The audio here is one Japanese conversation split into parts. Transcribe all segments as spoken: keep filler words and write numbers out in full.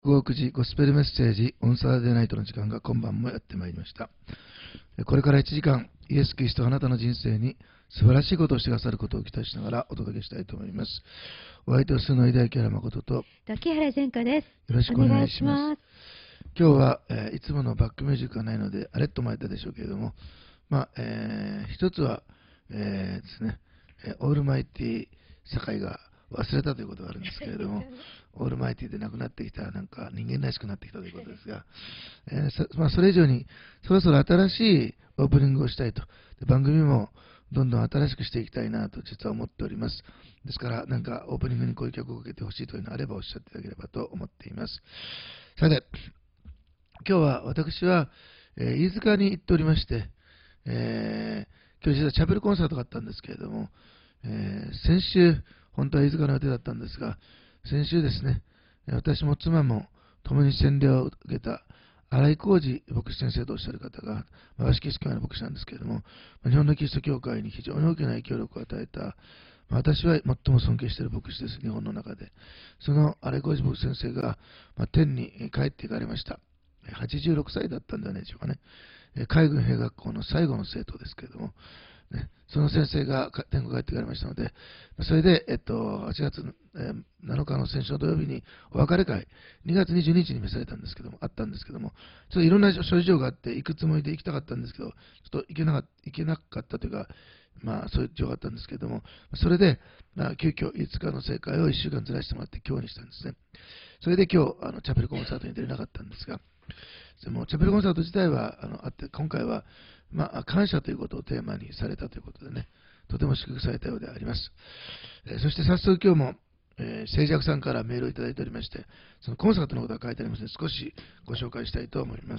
ごろくじゴスペルメッセージオンサーデーナイトの時間が今晩もやってまいりました。これからいちじかん、イエス・キリストがあなたの人生に素晴らしいことをしてくださることを期待しながらお届けしたいと思います。お相手は数の井田木原誠と木原善香です。 よろしくお願いします。 お願いします。 今日は、えーいつものバックミュージックがないのであれともやったでしょうけれども、まあえー一つは、えーですね、えーオールマイティ酒井が忘れたということがあるんですけれども、オールマイティでなくなってきた、なんか人間らしくなってきたということですが、えーそまあ、それ以上にそろそろ新しいオープニングをしたいと、で番組もどんどん新しくしていきたいなと実は思っております。ですから、なんかオープニングにこういう曲をかけてほしいというのがあればおっしゃっていただければと思っています。さて、今日は私は、えー飯塚に行っておりまして、えー今日実はチャペルコンサートがあったんですけれども、えー先週、本当は飯塚の予定だったんですが、先週ですね、私も妻も共に洗礼を受けた新井浩二牧師先生とおっしゃる方が、まあ、和式キリスト教会の牧師なんですけれども、まあ日本のキリスト教会に非常に大きな影響力を与えた、まあ私は最も尊敬している牧師です、日本の中で。その新井浩二牧師先生が、まあ、天に帰っていかれました。はちじゅうろくさいだったんじゃないでしょうかね。海軍兵学校の最後の生徒ですけれども、ね、その先生が天国に帰っていかれましたので、それで、えっと、はちがつなのかの先週の土曜日にお別れ会、にがつにじゅうににちに召されたんですけども、あったんですけども、ちょっといろんな諸事情があって、行くつもりで行きたかったんですけど、ちょっと行けなかった、行けなかったというか、まあ、そういう事情があったんですけども、それで、まあ、急遽、いつかの正解をいっしゅうかんずらしてもらって、今日にしたんですね。それで今日、あのチャペルコンサートに出れなかったんですが、でもチャペルコンサート自体はあのあって、今回は、まあ、感謝ということをテーマにされたということでね、とても祝福されたようであります。えーそして早速今日も、えー、静寂さんからメールをいただいておりまして、そのコンサートのことが書いてありますので、少しご紹介したいと思います。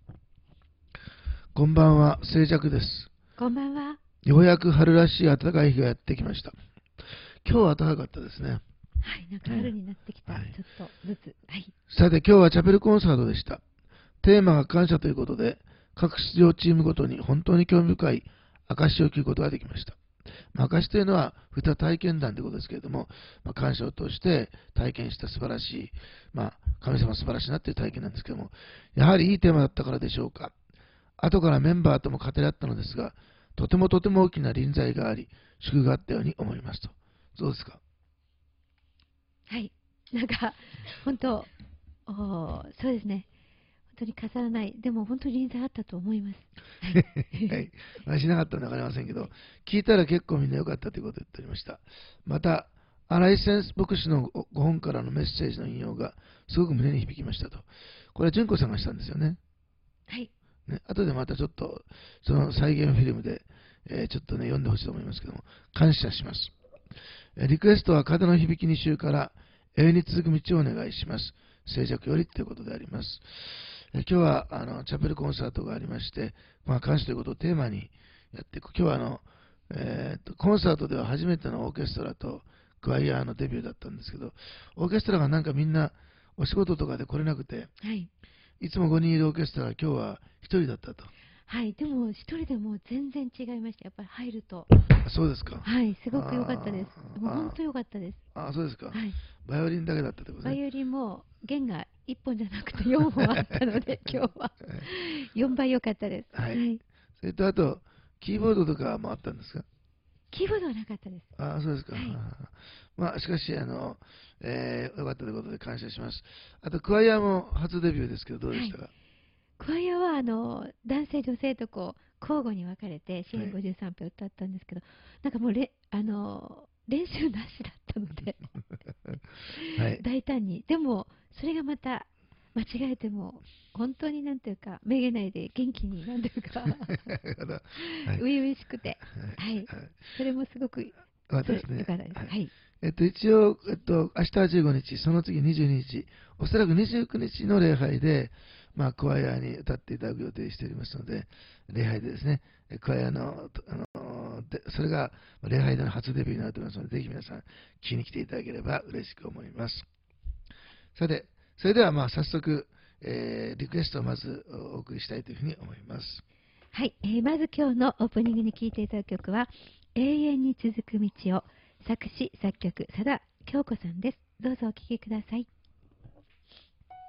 こんばんは、静寂です。 こんばんは。 ようやく春らしい暖かい日がやってきました。今日は暖かかったですね。 はい、なんか春になってきた、 はい、 ちょっとずつ。はい。 さて、今日はチャペルコンサートでした。テーマが感謝ということで、各出場チームごとに本当に興味深い証を聞くことができました。まあ、証というのは、ふた体験談ということですけれども、まあ、感謝を通して体験した素晴らしい、まあ、神様素晴らしいなという体験なんですけども、やはりいいテーマだったからでしょうか。後からメンバーとも語り合ったのですが、とてもとても大きな臨在があり、祝福があったように思いますと。どうですか？ はい。なんか、本当、おーそうですね。本当に飾らない。でも本当に臨在あったと思います。 はい。まあ、しなかったのは分かりませんけど、聞いたら結構みんな良かったということを言っておりました。また、新井先生牧師のご本からのメッセージの引用がすごく胸に響きましたと。これは純子さんがしたんですよね。 はい。 ね、後でまたちょっと、その再現フィルムで、えーちょっとね、読んでほしいと思いますけども、感謝します。えーリクエストは風の響きに週から永遠に続く道をお願いします。静寂よりということであります。えー今日はあのチャペルコンサートがありまして、まあ、感謝ということをテーマにやっていく。今日はあの、えーとコンサートでは初めてのオーケストラとクワイヤーのデビューだったんですけど、オーケストラがなんかみんなお仕事とかで来れなくて、 はい。 いつもごにんいるオーケストラが今日はひとりだったと。 はい。でも、一人でも全然違いました。やっぱり入ると。 あ、そうですか。 はい。すごく良かったです。もうあー本当良かったです。 あー、そうですか。 はい。 バイオリンだけだったってことね。 バイオリンも弦がいっぽんじゃなくてよんほんあったので、今日はよんばい良かったです。 は。 はいい。 それとあと、キーボードとかもあったんですか？ キーボードはなかったです。 ああ、そうですか。 はい。 あーまあ、しかし、あの、えー、よかったということで感謝します。あと、クワイヤーも初デビューですけど、どうでしたか？ クワイアはあの男性、女性とこう交互に分かれて支援はいごじゅうさんぺいを歌ったんですけど、なんかもうれあの練習なしだったのではい。 大胆に、でもそれがまた間違えても本当になんていうか、めげないで元気に、なんていうかはい。 初々しくて、はい、 はい。 それもすごくよかったそれですね。 よかったです。 はい。 はい。 えっと、一応、えっと、明日はじゅうごにち、その次にじゅうににち、おそらくにじゅうくにちの礼拝で、まあ、クワイアに歌っていただく予定しておりますので、礼拝でですね、クワイアの、あのでそれが礼拝での初デビューになると思いますので、ぜひ皆さん、聞きに来ていただければ嬉しく思います。さて、それではまあ早速、えーリクエストをまずお送りしたいというふうに思います。 はい、えーまず今日のオープニングに聴いていただく曲は永遠に続く道を、作詞作曲佐田京子さんです。どうぞお聴きください。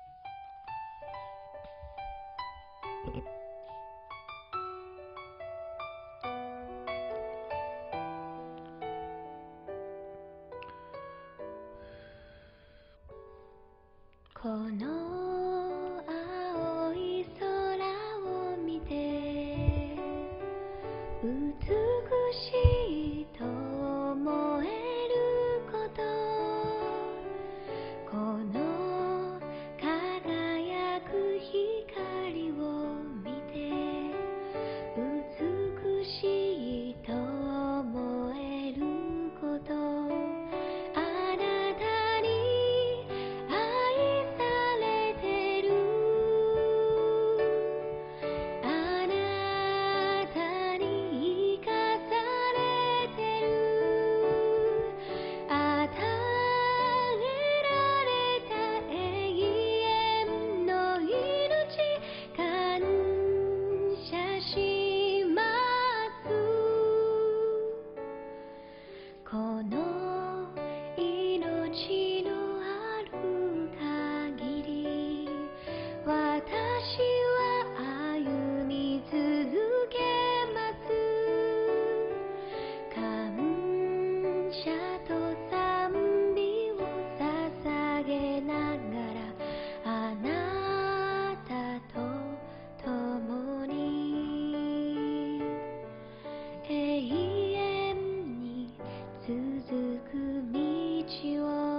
この青い空を見て美しいと思えること、この輝く光を見て美しいと思えること、あなたに愛されてる、あなたに生かされてる、与えられた永遠の命、感謝します。この命のある限り、私は歩み続けます。感謝と賛美を捧げながら、あなたと共に永遠に続く道を。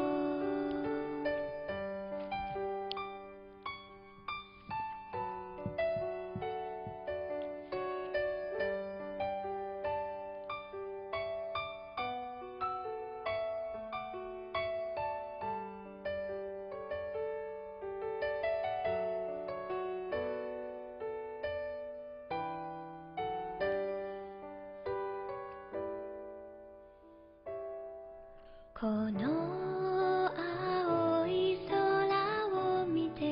この青い空を見て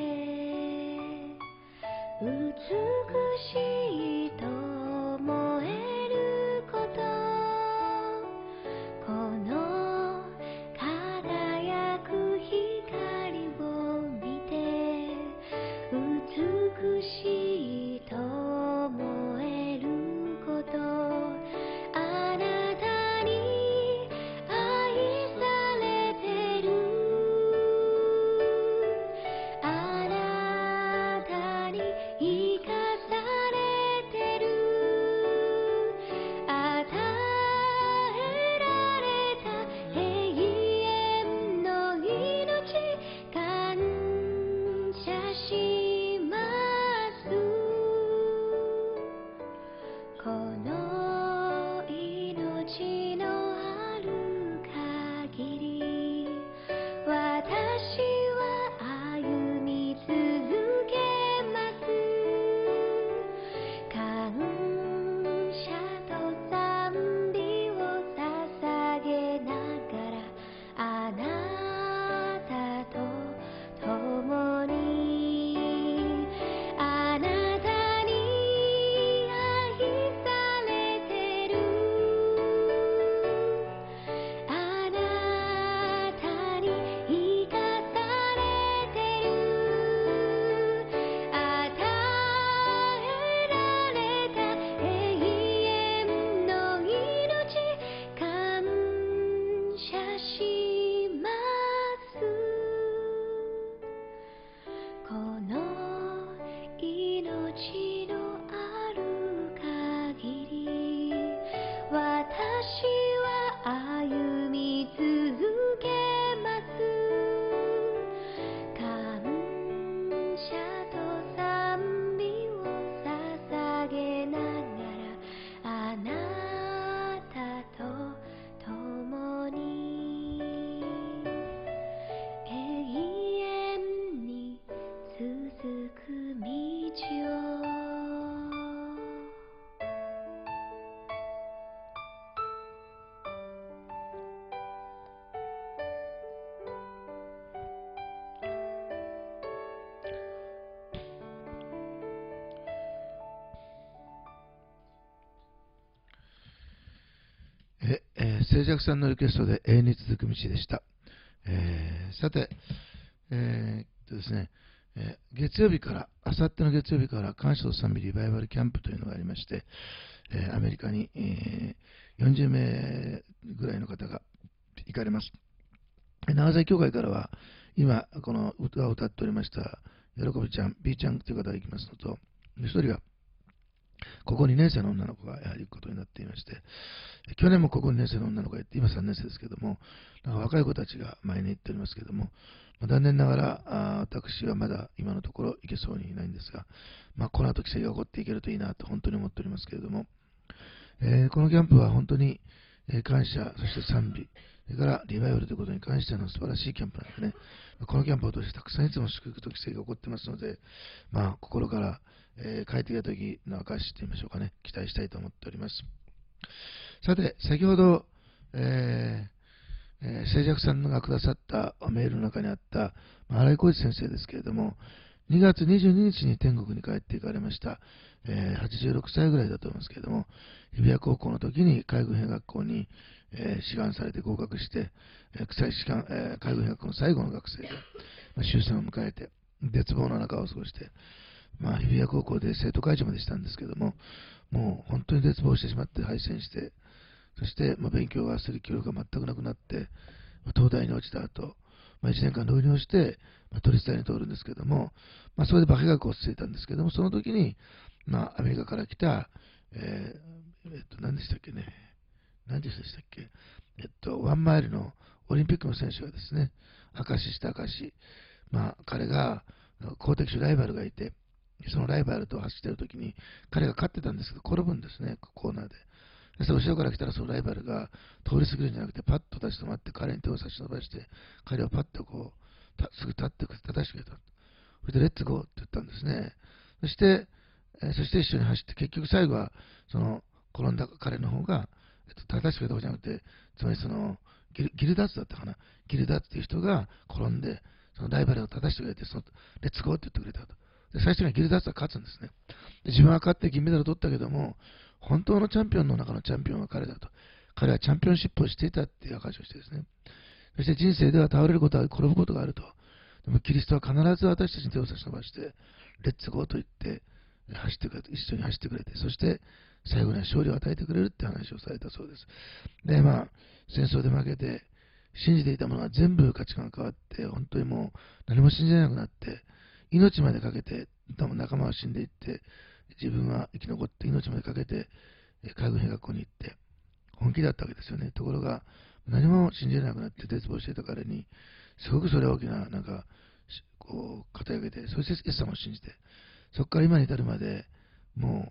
美しいと思えること、この輝く光を見て美しいと思えること、あなたに愛されてる、あなたに生かされてる、与えられた永遠の命、感謝します。この命のある限り、私は歩み続けます。感謝と賛美を捧げながら、あなたと共に、あなたに愛されてる、あなたに生かされてる、与えられた永遠の命、感謝します。この命のある限り、私は歩み続けます。感謝と賛美を捧げながら、あなたと共に永遠に続く道を。 え、えー静寂さんのリクエストで永遠に続く道でした。えーさて、えーっとですね、 えー月曜日から、あさっての月曜日から、感謝と賛美リバイバルキャンプというのがありまして、えーアメリカに、えーよんじゅうめいぐらいの方が行かれます。長崎教会からは、今、この歌を歌っておりました、喜びちゃん、B ちゃんという方が行きますのと、一人が、ここにねん生の女の子がやはり行くことになっていまして、去年もここにねん生の女の子が行って、今さんねん生ですけども、なんか若い子たちが前に行っておりますけども、まあ、残念ながら、あ私はまだ今のところ行けそうにないんですが、まあ、この後奇跡が起こっていけるといいなと本当に思っておりますけれども、えーこのキャンプは本当に、えー感謝、そして賛美、それからリバイバルということに関しての素晴らしいキャンプなんでね、このキャンプを通してたくさんいつも祝福と奇跡が起こってますので、まあ、心から、えー帰ってきた時の証と言いましょうかね、期待したいと思っております。さて、先ほど、えーえー静寂さんがくださったメールの中にあった、まあ新井浩一先生ですけれども、にがつにじゅうににちに天国に帰っていかれました、えーはちじゅうろくさいぐらいだと思いますけれども、日比谷高校の時に海軍兵学校に、えー志願されて合格して、えー志願えー海軍兵学校の最後の学生で、まあ、終戦を迎えて、絶望の中を過ごして、まあ、日比谷高校で生徒会長までしたんですけども、もう本当に絶望してしまって敗戦して、そして、まあ、勉強がする気力が全くなくなって、まあ東大に落ちた後、まあ、いちねんかん浪人して、まあ、都立大に通るんですけども、まあ、それで化学をついたんですけども、その時に、まあ、アメリカから来た、えーえっと、何でしたっけね、何でしたっけ、えっと、ワンマイルのオリンピックの選手がですね、明石した明石、まあ、彼が、公的種ライバルがいて、そのライバルと走っている時に、彼が勝ってたんですけど、転ぶんですね、コーナーで。そして後ろから来たらそのライバルが通り過ぎるんじゃなくて、パッと立ち止まって彼に手を差し伸ばして、彼をパッとこう、たすぐ立って立たしてくれた。そして、レッツゴーって言ったんですね。そして、えーそして一緒に走って、結局最後は、その、転んだ彼の方が、えっと、立たしてくれたわけじゃなくて、つまりその、ギルギルダッツだったかな。ギルダッツっていう人が転んで、そのライバルを立たしてくれて、その、レッツゴーって言ってくれたと。で、最初にはギルダッツは勝つんですね。で自分は勝って銀メダルを取ったけども、本当のチャンピオンの中のチャンピオンは彼だと。彼はチャンピオンシップをしていたっていう証をしてですね。そして人生では倒れることは転ぶことがあると。でもキリストは必ず私たちに手を差し伸ばして、レッツゴーと言って、走ってくれて、一緒に走ってくれて、そして最後には勝利を与えてくれるって話をされたそうです。で、まあ、戦争で負けて、信じていたものが全部価値観が変わって、本当にもう何も信じられなくなって、命までかけて、多分仲間は死んでいって、自分は生き残って命までかけて、海軍兵学校に行って、本気だったわけですよね。ところが、何も信じられなくなって絶望していた彼に、すごくそれは大きな、なんか、こう、肩上げて、そしてイエス様を信じて、そこから今に至るまで、も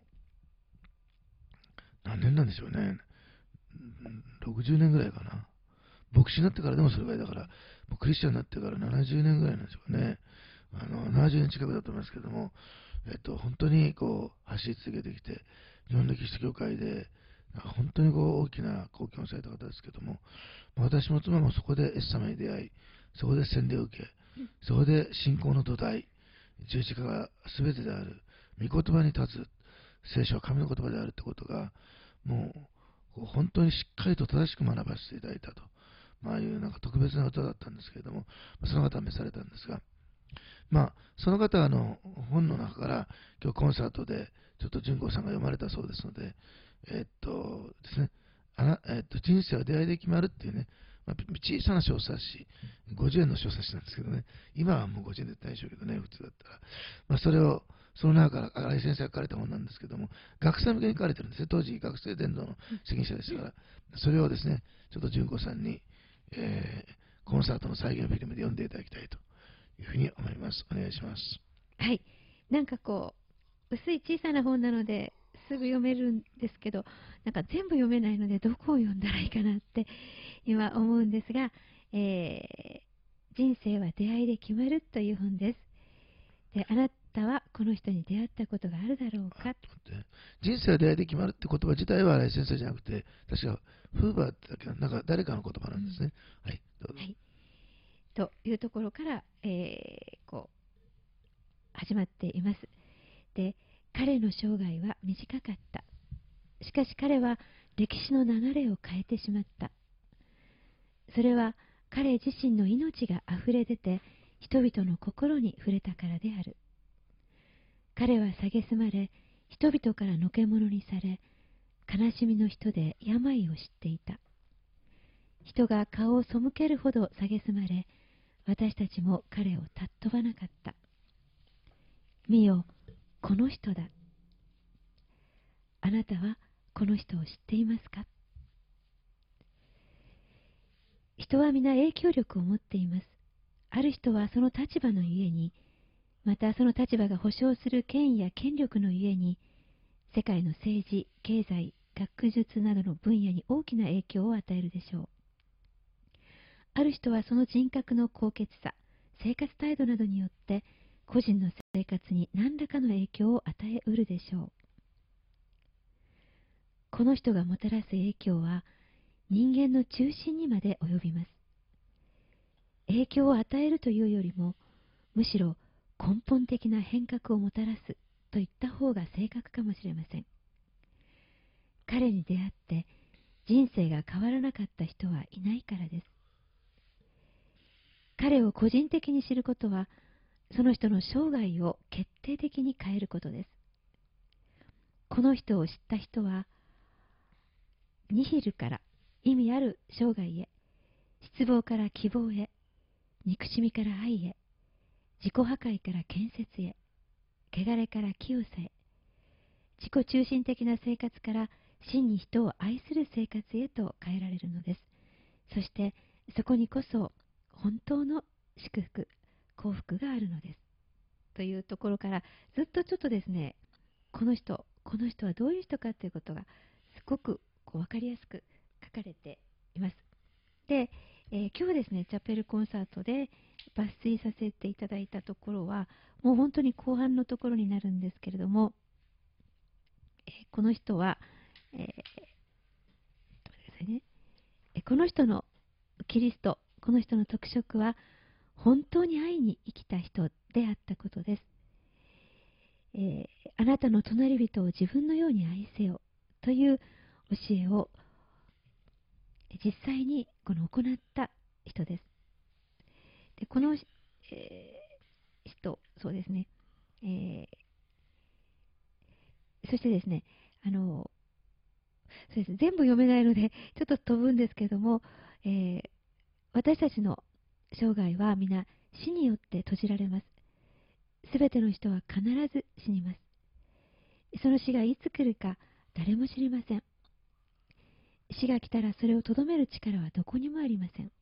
う、何年なんでしょうね。ろくじゅうねんぐらいかな。牧師になってからでもそれぐらいだから、もうクリスチャンになってからななじゅうねんぐらいなんでしょうね。あの、ななじゅうねん近くだと思いますけども、えっと、本当にこう、走り続けてきて、日本のキリスト教会で、本当にこう大きな貢献をされた方ですけども、私も妻もそこでイエス様に出会い、そこで洗礼を受け、そこで信仰の土台、十字架が全てである、御言葉に立つ、聖書は神の言葉であるということが、もう、こう本当にしっかりと正しく学ばせていただいたと。まあ、ああいうなんか特別な歌だったんですけれども、その方は召されたんですが、まあ、その方の本の中から、今日コンサートで、ちょっと純子さんが読まれたそうですので、えっとですね、あなえっと人生は出会いで決まるっていうね、まあ、小さな小冊子、ごじゅうえんの小冊子なんですけどね、今はもうごじゅうえんでないでしょうけどね、普通だったら。まあ、それを、その中から、新井先生が書かれた本なんですけども、学生向けに書かれてるんですね。当時、学生伝道の責任者でしたから、それをですね、ちょっと純子さんに、えーコンサートの再現フィルムで読んでいただきたいというふうに思います。お願いします。 はい。なんかこう、薄い小さな本なので、すぐ読めるんですけど、なんか全部読めないので、どこを読んだらいいかなって今思うんですが、えー、人生は出会いで決まるという本です。で、あなたはこの人に出会ったことがあるだろうか。 人生は出会いで決まるって言葉自体は新井先生じゃなくて、確かフーバーってだけなんか誰かの言葉なんですね。うん、はい、どうぞ。 はい。というところから、えー、こう、始まっています。で、彼の生涯は短かった。しかし彼は歴史の流れを変えてしまった。それは彼自身の命があふれ出て、 人々の心に触れたからである。彼は蔑まれ、人々からのけ者にされ、悲しみの人で病を知っていた。人が顔を背けるほど蔑まれ、私たちも彼を尊ばなかった。見よ、この人だ。あなたはこの人を知っていますか？人は皆影響力を持っています。ある人はその立場のゆえに、またその立場が保障する権威や権力のゆえに、世界の政治、経済、学術などの分野に大きな影響を与えるでしょう。ある人はその人格の高潔さ、生活態度などによって個人の生活に何らかの影響を与えうるでしょう。この人がもたらす影響は人間の中心にまで及びます。影響を与えるというよりも、むしろ根本的な変革をもたらすと言った方が正確かもしれません。彼に出会って人生が変わらなかった人はいないからです。彼を個人的に知ることは、その人の生涯を決定的に変えることです。この人を知った人は、ニヒルから意味ある生涯へ、失望から希望へ、憎しみから愛へ、自己破壊から建設へ、汚れから清さへ、自己中心的な生活から真に人を愛する生活へと変えられるのです。そしてそこにこそ本当の祝福、幸福があるのです。というところからずっとちょっとですね、この人、この人はどういう人かということがすごくこう分かりやすく書かれています。で、えー、今日ですね、チャペルコンサートで抜粋させていただいたところは、もう本当に後半のところになるんですけれども、えー、この人は、えーね、この人のキリスト、この人の特色は、本当に愛に生きた人であったことです。えー、あなたの隣人を自分のように愛せよという教えを実際にこの行った人です。でこの、えー、人、そうですね、えー、そしてですね、あのそうです、全部読めないのでちょっと飛ぶんですけれども、えー、私たちの生涯は皆死によって閉じられます。すべての人は必ず死にます。その死がいつ来るか誰も知りません。死が来たらそれをとどめる力はどこにもありません。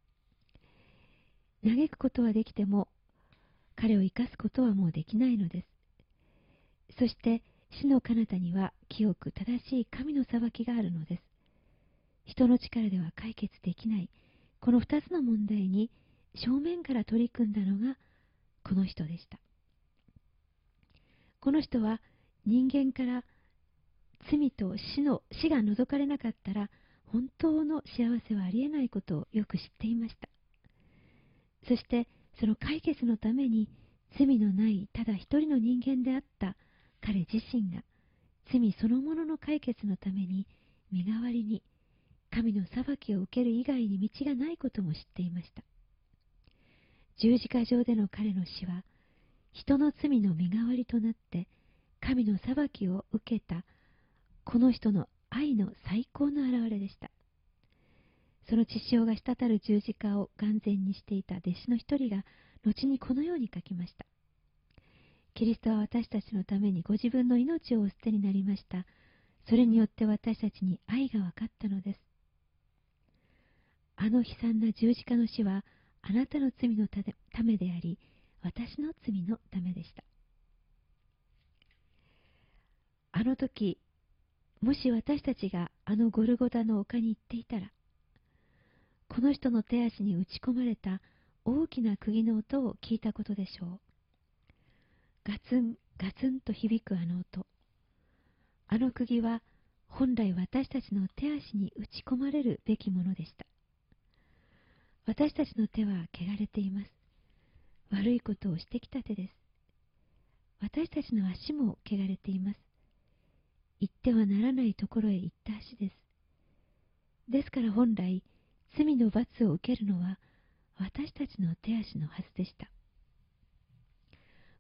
嘆くことはできても彼を生かすことはもうできないのです。そして死の彼方には清く正しい神の裁きがあるのです。人の力では解決できないこの二つの問題に正面から取り組んだのがこの人でした。この人は人間から罪と死の死が除かれなかったら本当の幸せはありえないことをよく知っていました。そしてその解決のために罪のないただ一人の人間であった彼自身が罪そのものの解決のために身代わりに神の裁きを受ける以外に道がないことも知っていました。十字架上での彼の死は人の罪の身代わりとなって神の裁きを受けたこの人の愛の最高の表れでした。その血潮が滴る十字架を眼前にしていた弟子の一人が後にこのように書きました。キリストは私たちのためにご自分の命をお捨てになりました。それによって私たちに愛が分かったのです。あの悲惨な十字架の死はあなたの罪のためであり、私の罪のためでした。あの時、もし私たちがあのゴルゴタの丘に行っていたら、この人の手足に打ち込まれた大きな釘の音を聞いたことでしょう。ガツンガツンと響くあの音。あの釘は本来私たちの手足に打ち込まれるべきものでした。私たちの手は汚れています。悪いことをしてきた手です。私たちの足も汚れています。行ってはならないところへ行った足です。ですから本来、罪の罰を受けるのは私たちの手足のはずでした。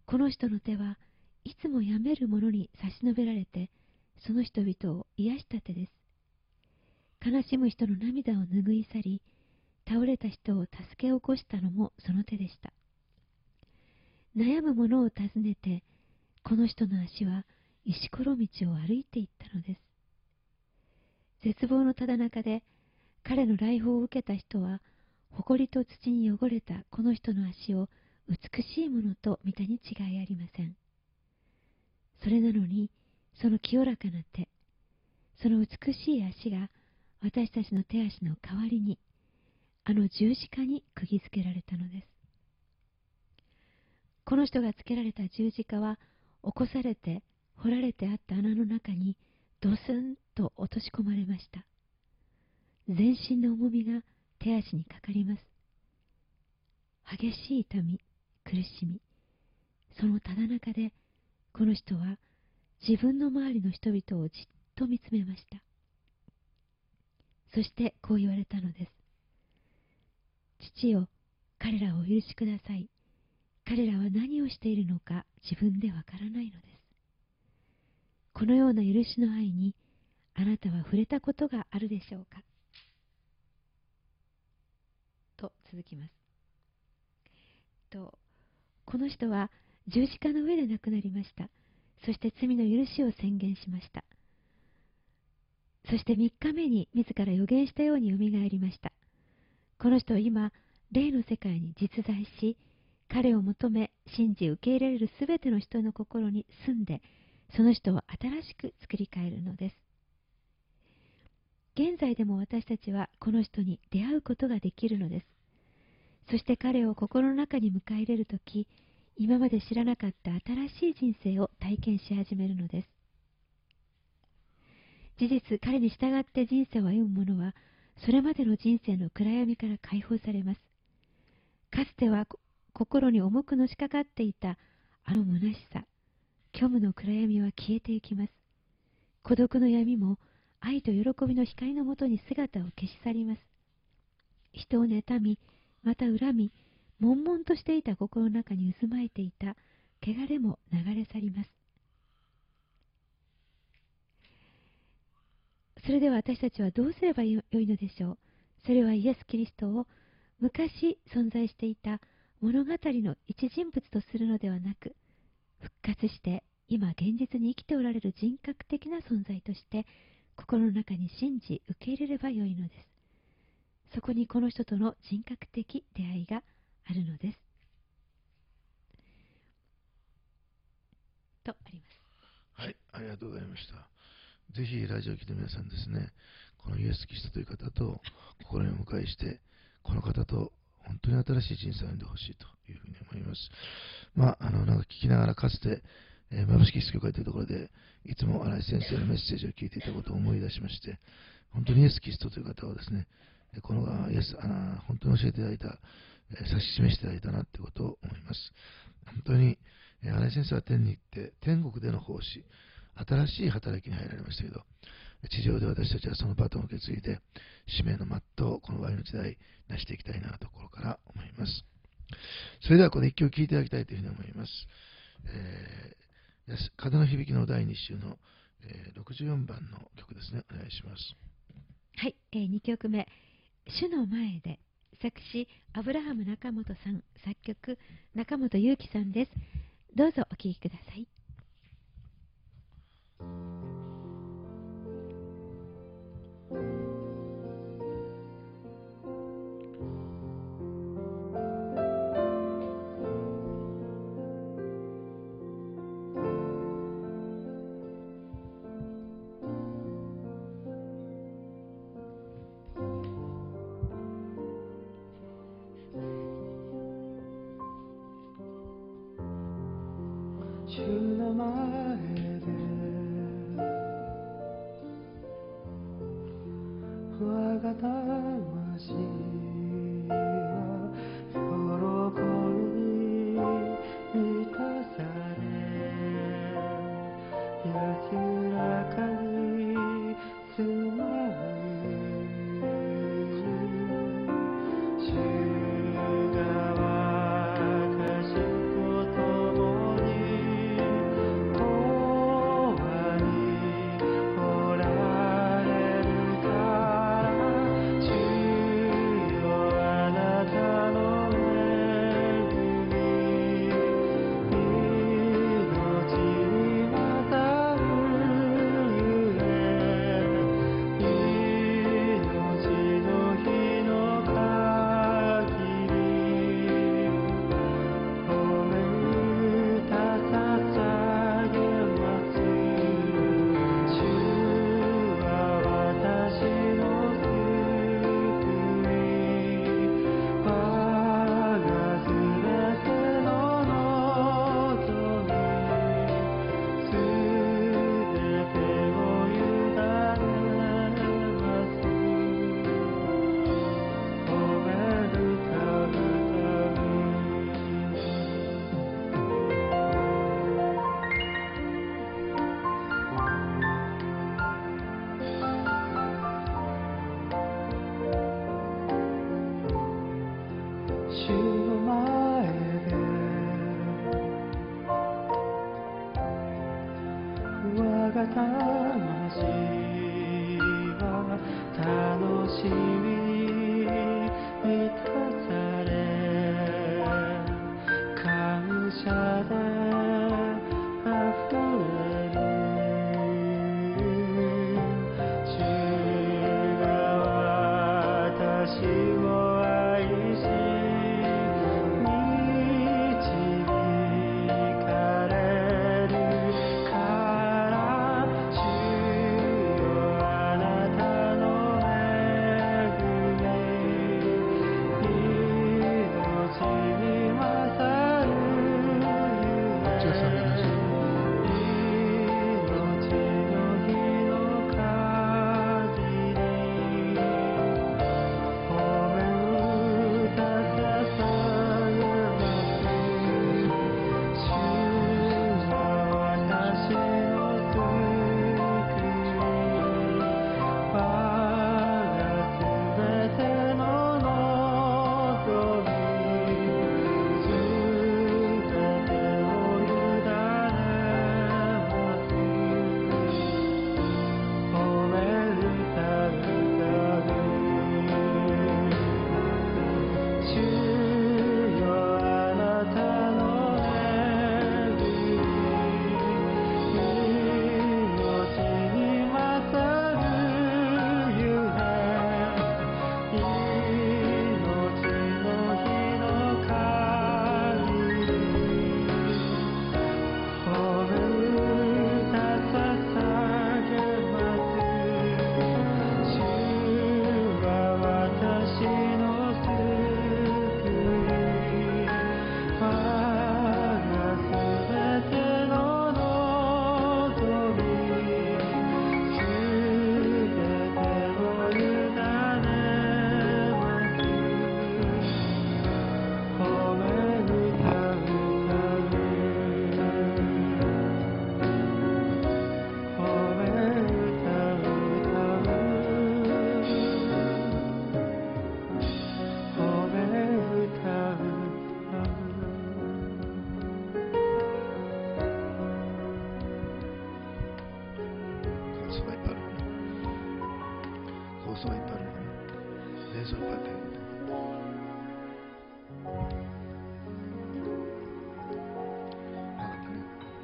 この人の手はいつも病める者に差し伸べられて、その人々を癒した手です。悲しむ人の涙を拭い去り、倒れた人を助け起こしたのもその手でした。悩む者を訪ねて、この人の足は石ころ道を歩いていったのです。絶望のただ中で彼の来訪を受けた人は、埃と土に汚れたこの人の足を美しいものと見たに違いありません。それなのに、その清らかな手、その美しい足が私たちの手足の代わりに、あの十字架に釘付けられたのです。この人がつけられた十字架は、起こされて掘られてあった穴の中にドスンと落とし込まれました。全身の重みが手足にかかります。激しい痛み、苦しみ、そのただ中で、この人は自分の周りの人々をじっと見つめました。そしてこう言われたのです。父よ、彼らをお許しください。彼らは何をしているのか自分でわからないのです。このような許しの愛にあなたは触れたことがあるでしょうか。と続きます。とこの人は十字架の上で亡くなりました。そして罪の許しを宣言しました。そしてみっかめに自ら予言したようによみがえりました。この人は今、霊の世界に実在し、彼を求め、信じ受け入れられるすべての人の心に住んで、その人を新しく作り変えるのです。現在でも私たちはこの人に出会うことができるのです。そして彼を心の中に迎え入れるとき、今まで知らなかった新しい人生を体験し始めるのです。事実、彼に従って人生を歩む者は、それまでの人生の暗闇から解放されます。かつては心に重くのしかかっていたあの虚しさ、虚無の暗闇は消えていきます。孤独の闇も愛と喜びの光のもとに姿を消し去ります。人を妬み、また恨み、悶々としていた心の中に渦巻いていた汚れも流れ去ります。それでは私たちはどうすればよいのでしょう。それはイエス・キリストを昔存在していた物語の一人物とするのではなく、復活して今現実に生きておられる人格的な存在として心の中に信じ受け入れればよいのです。そこにこの人との人格的出会いがあるのです。とあります。 はい、ありがとうございました。ぜひラジオを聴いて皆さんですね、このイエス・キリストという方と心にお迎えして、この方と本当に新しい人生を歩んでほしいというふうに思います。まあ、あの、なんか聞きながらかつて、えー、まぶしき教会というところで、いつも新井先生のメッセージを聞いていたことを思い出しまして、本当にイエス・キリストという方をですね、このイエス、あの本当に教えていただいた、えー、指し示していただいたなということを思います。本当に、えー、新井先生は天に行って、天国での奉仕、新しい働きに入られましたけど、地上で私たちはそのバトンを受け継いで、使命の全うをこの場合の時代、成していきたいなところから思います。それではこの一曲聴いていただきたいというふうに思います。えー、風の響きのだいに週の、えー、ろくじゅうよんばんの曲ですね。お願いします。 はい、えー、にきょくめ、主の前で、作詞、アブラハム中本さん、作曲、中本祐樹さんです。どうぞお聴きください。 主の前で我が魂は喜び満たされ安らかに住まう主が私と共に魂は楽しみに満たされ、感謝で溢れる。主が私を愛し導かれるから、主よあなたの恵み、命に勝るゆじゃあ賛美ましょう。 命の日の限り、褒め歌捧げます。主は私の救い、我がすべての望み、すべてを委ねます。褒め歌うたう。主よあなたの恵み、命に勝るゆえ、命の日の限り、褒め歌捧げます。主は私の救い、我がすべての望み、すべてを委ねます。褒め歌うたう。褒め歌うたう。褒め歌うたう。 感想がいっぱいあるのね。放送がいっぱいあるのね。連想いっぱいあって。なかったね。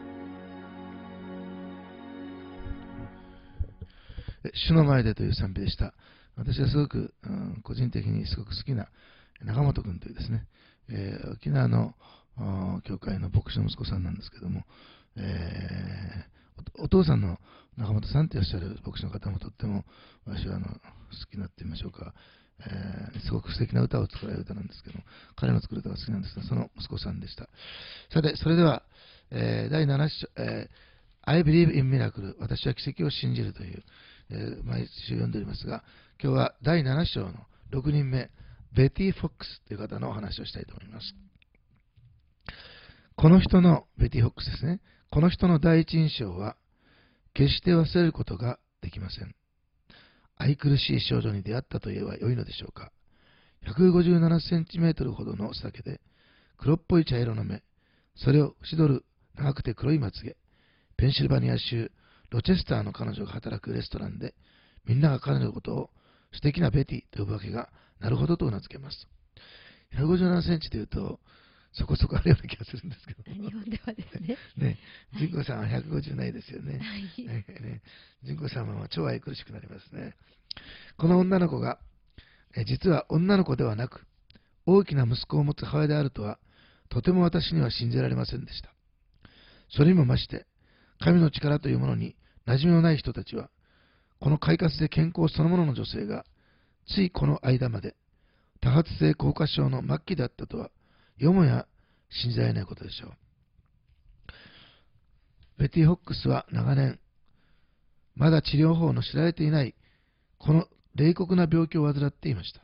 え主の前でという賛美でした。私はすごく、うん、個人的にすごく好きな中本君というですね、えー沖縄のあー教会の牧師の息子さんなんですけども、えーおお父さんの中本さんといらっしゃる牧師の方もとっても私はあの好きなって言いましょうか、えーすごく素敵な歌を作られる歌なんですけども、彼の作る歌が好きなんですが、その息子さんでした。さて、それでは、えーだいなな章、えー I believe in miracle 私は奇跡を信じるという、えー毎週読んでおりますが、今日はだいなな章のろくにんめ、ベティ・フォックスという方のお話をしたいと思います。この人の、ベティ・フォックスですね。この人の第一印象は、決して忘れることができません。愛くるしい少女に出会ったと言えばよいのでしょうか。ひゃくごじゅうななセンチメートルほどの背丈で、黒っぽい茶色の目、それを縁取る長くて黒いまつげ、ペンシルバニア州ロチェスターの彼女が働くレストランで、みんなが彼女のことを素敵なベティと呼ぶわけが、なるほどとうなずけます。ひゃくごじゅうななセンチというと、そこそこあるような気がするんですけど。 日本ではですね。 ね、純子さんはひゃくごじゅうないですよね。 はいねね純子様は超愛くるしくなりますね。この女の子が、え実は女の子ではなく、大きな息子を持つ母親であるとは、とても私には信じられませんでした。それにもまして、神の力というものに馴染みのない人たちは、この快活で健康そのものの女性が、ついこの間まで、多発性硬化症の末期であったとは、よもや信じられないことでしょう。ベティ・ホックスは長年、まだ治療法の知られていない、この冷酷な病気を患っていました。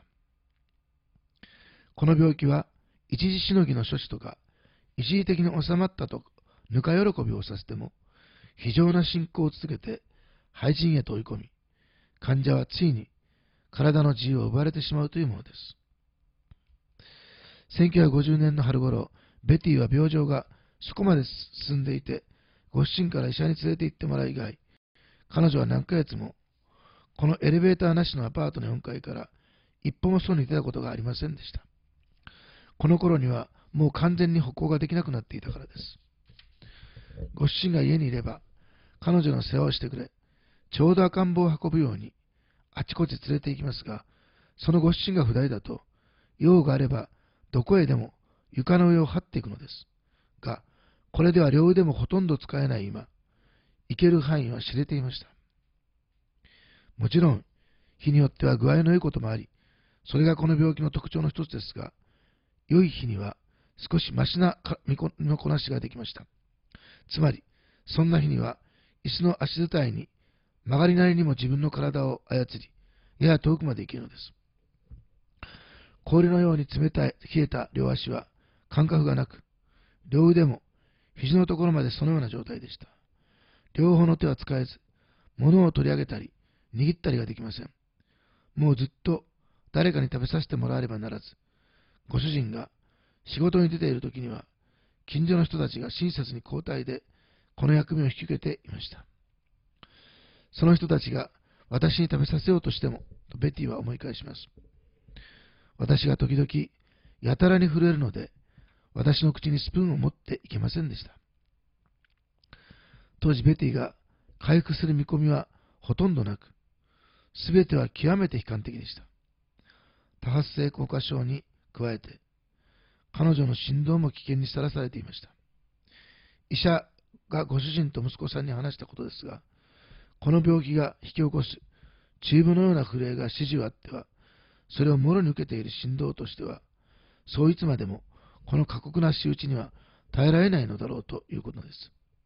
この病気は、一時しのぎの処置とか、一時的に収まったと、ぬか喜びをさせても、非常な進行を続けて、廃人へと追い込み、患者はついに体の自由を奪われてしまうというものです。せんきゅうひゃくごじゅうねんの春頃、ベティは病状がそこまで進んでいて、ご主人から医者に連れて行ってもらう以外、 彼女は何ヶ月もこのエレベーターなしのアパートのよんかいから一歩も外に出たことがありませんでした。この頃にはもう完全に歩行ができなくなっていたからです。ご主人が家にいれば彼女の世話をしてくれ、ちょうど赤ん坊を運ぶようにあちこち連れて行きますが、そのご主人が不代だと、用があればどこへでも床の上を這っていくのです。が、これでは両腕もほとんど使えない今、行ける範囲は知れていました。もちろん、日によっては具合の良いこともあり、それがこの病気の特徴の一つですが、良い日には少しマシな身のこなしができました。つまり、そんな日には、椅子の足伝いに曲がりなりにも自分の体を操り、やや遠くまで行けるのです。氷のように冷たい、冷えた両足は感覚がなく、両腕も肘のところまでそのような状態でした。両方の手は使えず、物を取り上げたり、握ったりができません。もうずっと誰かに食べさせてもらえればならず、ご主人が仕事に出ているときには、近所の人たちが親切に交代でこの役目を引き受けていました。その人たちが私に食べさせようとしても、とベティは思い返します。私が時々やたらに震えるので、私の口にスプーンを持っていけませんでした。当時ベティが回復する見込みはほとんどなく、すべては極めて悲観的でした。多発性硬化症に加えて、彼女の心臓も危険にさらされていました。医者がご主人と息子さんに話したことですが、この病気が引き起こすチューブのような震えが始終あっては、それをもろに受けている心臓としては、そういつまでもこの過酷な仕打ちには耐えられないのだろうということです。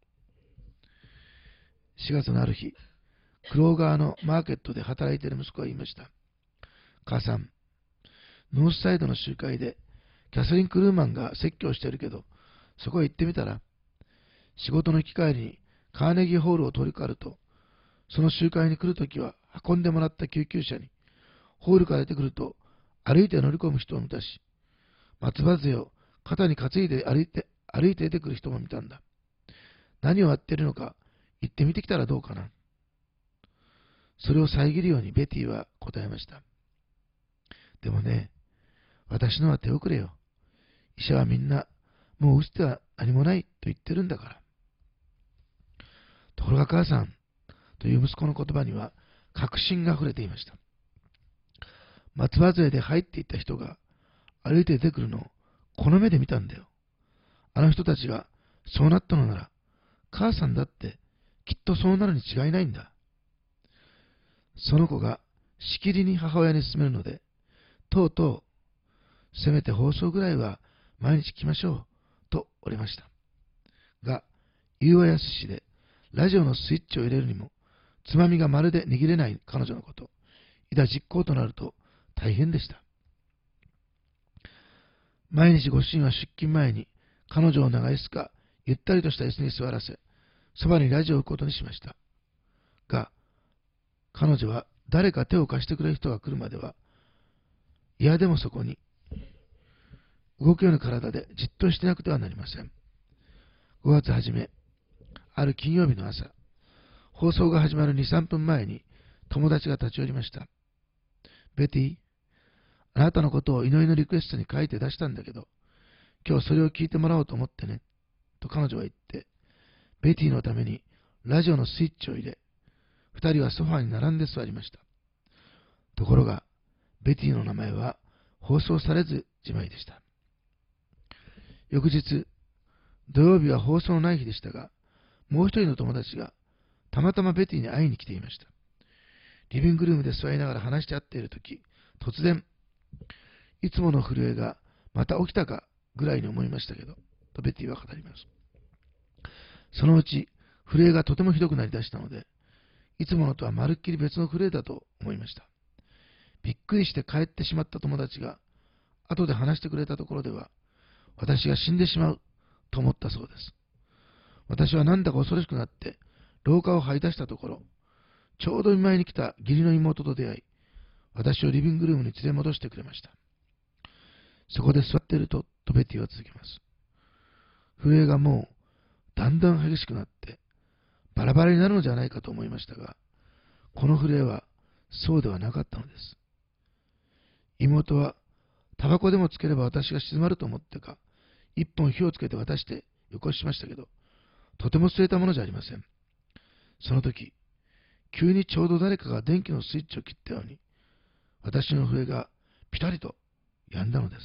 しがつのある日、クロー川のマーケットで働いている息子が言いました。母さん、ノースサイドの集会でキャサリン・クルーマンが説教しているけど、そこへ行ってみたら、仕事の行き帰りにカーネギーホールを通りかかると、その集会に来るときは運んでもらった救急車に、ホールから出てくると歩いて乗り込む人を見たし、松葉杖を肩に担いで歩いて、歩いて出てくる人も見たんだ。何をやっているのか行ってみてきたらどうかな。それを遮るようにベティは答えました。でもね、私のは手遅れよ。医者はみんな、もう打つ手は何もないと言ってるんだから。ところが母さんという息子の言葉には確信が溢れていました。松葉杖で入っていった人が歩いて出てくるのをこの目で見たんだよ。あの人たちがそうなったのなら、母さんだってきっとそうなるに違いないんだ。その子がしきりに母親に勧めるので、とうとう、せめて放送ぐらいは毎日来ましょう、とおりました。が、言うはやすしで、ラジオのスイッチを入れるにも、つまみがまるで握れない彼女のこと、いざ実行となると大変でした。毎日ご主人は出勤前に、彼女を長椅子か、ゆったりとした椅子に座らせ、そばにラジオを置くことにしました。が、彼女は誰か手を貸してくれる人が来るまでは、いやでもそこに、動くような体でじっとしてなくてはなりません。ごがつはじめ、ある金曜日の朝、放送が始まるに、さんぷんまえに友達が立ち寄りました。ベティ、あなたのことを祈りのリクエストに書いて出したんだけど、今日それを聞いてもらおうと思ってね、と彼女は言って、ベティのためにラジオのスイッチを入れ、二人はソファーに並んで座りました。ところが、ベティの名前は放送されずじまいでした。翌日、土曜日は放送のない日でしたが、もう一人の友達がたまたまベティに会いに来ていました。リビングルームで座りながら話して会っているとき、突然、いつもの震えがまた起きたかぐらいに思いましたけど、とベティは語ります。そのうち、震えがとてもひどくなりだしたので、いつものとはまるっきり別の震えだと思いました。びっくりして帰ってしまった友達が、後で話してくれたところでは、私が死んでしまうと思ったそうです。私はなんだか恐ろしくなって、廊下を這い出したところ、ちょうど見舞いに来た義理の妹と出会い、私をリビングルームに連れ戻してくれました。そこで座っていると、とベティは続けます。震えがもう、だんだん激しくなって、 バラバラになるのではないかと思いましたが、この震えはそうではなかったのです。妹は、タバコでもつければ私が静まると思ってか、一本火をつけて渡してよこしましたけど、とても吸えたものじゃありません。その時、急にちょうど誰かが電気のスイッチを切ったように、私の笛がピタリと止んだのです。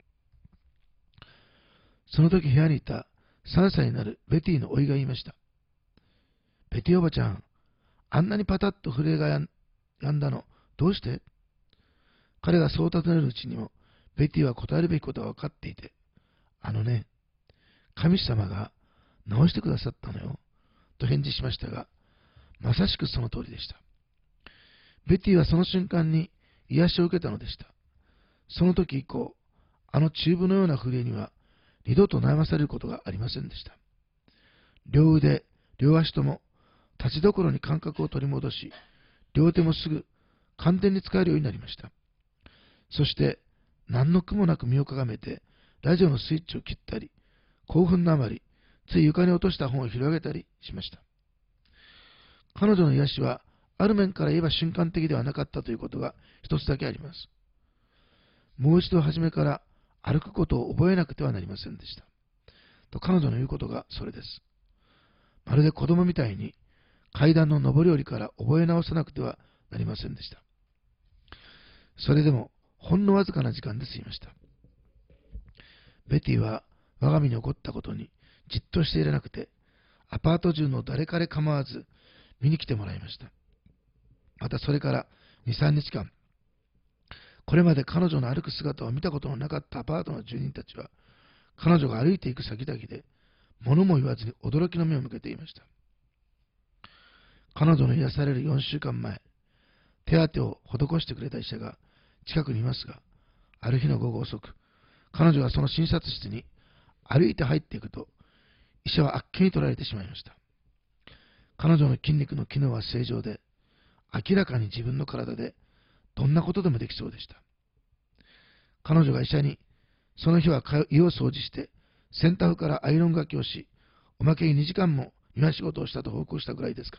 その時部屋にいたさんさいになるベティの甥が言いました。ベティおばちゃん、あんなにパタッと震えがやん止んだの、どうして？彼がそう尋ねるうちにも、ベティは答えるべきことは分かっていて、あのね、神様が直してくださったのよ、と返事しましたが、まさしくその通りでした。ベティはその瞬間に癒しを受けたのでした。その時以降、あのチューブのような震えには二度と悩まされることがありませんでした。両腕、両足とも立ちどころに感覚を取り戻し、両手もすぐ完全に使えるようになりました。そして、何の苦もなく身をかがめて、ラジオのスイッチを切ったり、興奮のあまり、つい床に落とした本を広げたりしました。彼女の癒しは、ある面から言えば瞬間的ではなかったということが一つだけあります。もう一度初めから歩くことを覚えなくてはなりませんでした。と彼女の言うことがそれです。まるで子供みたいに階段の上り下りから覚え直さなくてはなりませんでした。それでもほんのわずかな時間で済みました。ベティは我が身に起こったことにじっとしていられなくて、アパート中の誰彼構わず見に来てもらいました。またそれからに、さんにちかん、これまで彼女の歩く姿を見たことのなかったアパートの住人たちは、彼女が歩いていく先々で、物も言わずに驚きの目を向けていました。彼女の癒されるよんしゅうかんまえ、手当てを施してくれた医者が近くにいますが、ある日の午後遅く、彼女がその診察室に歩いて入っていくと、医者はあっけに取られてしまいました。彼女の筋肉の機能は正常で、明らかに自分の体でどんなことでもできそうでした。彼女が医者に、その日は家を掃除して、洗濯からアイロンがけをし、おまけににじかんも庭仕事をしたと報告したぐらいですから。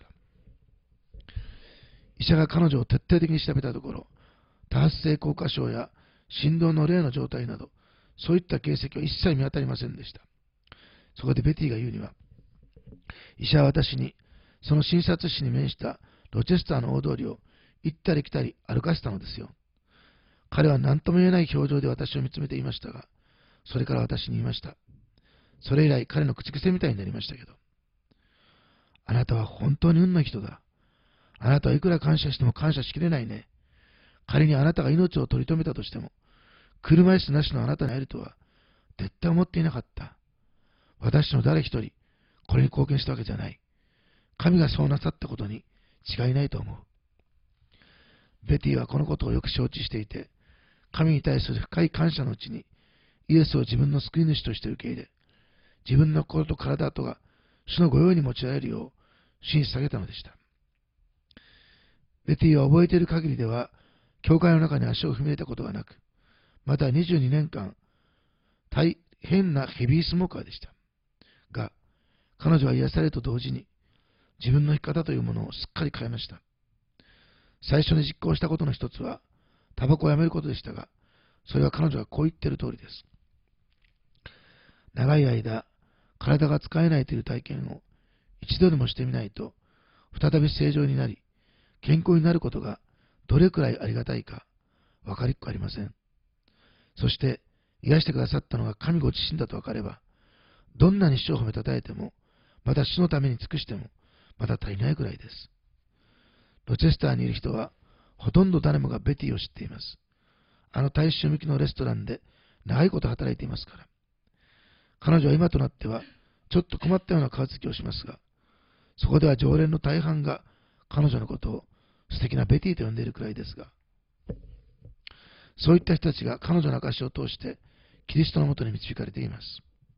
医者が彼女を徹底的に調べたところ、多発性硬化症や心臓の例の状態など、そういった形跡は一切見当たりませんでした。そこでベティが言うには、医者は私に、その診察室に面したロチェスターの大通りを行ったり来たり歩かせたのですよ。彼は何とも言えない表情で私を見つめていましたが、それから私に言いました。それ以来彼の口癖みたいになりましたけど、あなたは本当に運の人だ。あなたはいくら感謝しても感謝しきれないね。仮にあなたが命を取り留めたとしても、車椅子なしのあなたに会えるとは絶対思っていなかった。私の誰一人、これに貢献したわけじゃない。神がそうなさったことに違いないと思う。ベティはこのことをよく承知していて、神に対する深い感謝のうちに、イエスを自分の救い主として受け入れ、自分の心と体とが主の御用に用いられるよう主に捧げたのでした。ベティは覚えている限りでは、教会の中に足を踏み入れたことがなく、またにじゅうにねんかん、大変なヘビースモーカーでした。が、彼女は癒されると同時に、自分の生き方というものをすっかり変えました。最初に実行したことの一つは、タバコをやめることでしたが、それは彼女がこう言っている通りです。長い間、体が使えないという体験を一度でもしてみないと、再び正常になり、健康になることがどれくらいありがたいか、わかりっこありません。そして、癒してくださったのが神ご自身だとわかれば、どんなに主を褒めたたえても、また主のために尽くしても、また足りないくらいです。ロチェスターにいる人は、ほとんど誰もがベティを知っています。あの大衆向きのレストランで長いこと働いていますから。彼女は今となっては、ちょっと困ったような顔つきをしますが、そこでは常連の大半が彼女のことを素敵なベティと呼んでいるくらいですが、そういった人たちが彼女の証を通してキリストのもとに導かれています。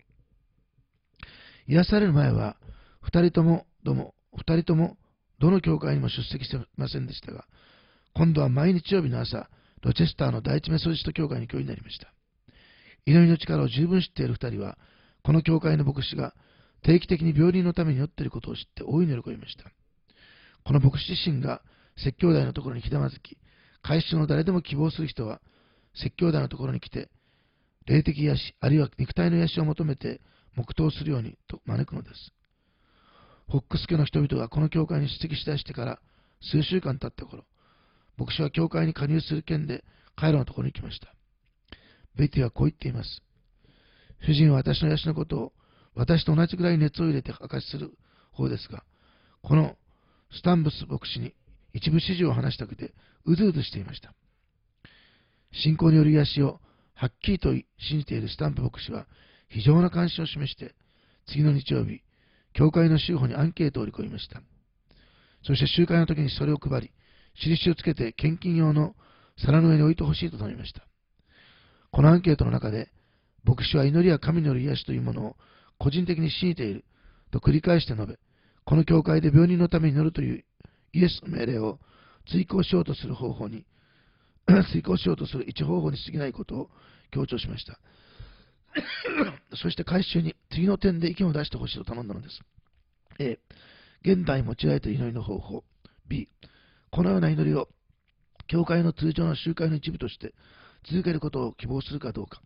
癒される前は、二人ともども、二人ともどの教会にも出席していませんでしたが、今度は毎日曜日の朝、ロチェスターの第一メソジスト教会に教員になりました。祈りの力を十分知っている二人は、この教会の牧師が定期的に病人のために祈っていることを知って大いに喜びました。この牧師自身が説教台のところにひざまずき、改宗の誰でも希望する人は説教台のところに来て、霊的癒し、あるいは肉体の癒しを求めて黙祷するようにと招くのです。ホックス家の人々がこの教会に出席しだしてから数週間経った頃、牧師は教会に加入する件で彼らのところに来ました。ベティはこう言っています。主人は私の癒しのことを私と同じくらい熱を入れて証しする方ですが、このスタンブス牧師に一部指示を話したくてうずうずしていました。信仰による癒しをはっきりと信じているスタンプ牧師は非常な関心を示して、次の日曜日、教会の州法にアンケートを織り込みました。そして集会の時にそれを配り、印をつけて献金用の皿の上に置いてほしいと頼みました。このアンケートの中で、牧師は祈りや神による癒しというものを個人的に信じていると繰り返して述べ、この教会で病人のために祈るというイエスの命令を追行しようとする方法に、追行しようとする一方法に過ぎないことを強調しました。そして改宗に次の点で意見を出してほしいと頼んだのです。A、現代用いられている祈りの方法。B、このような祈りを教会の通常の集会の一部として続けることを希望するかどうか。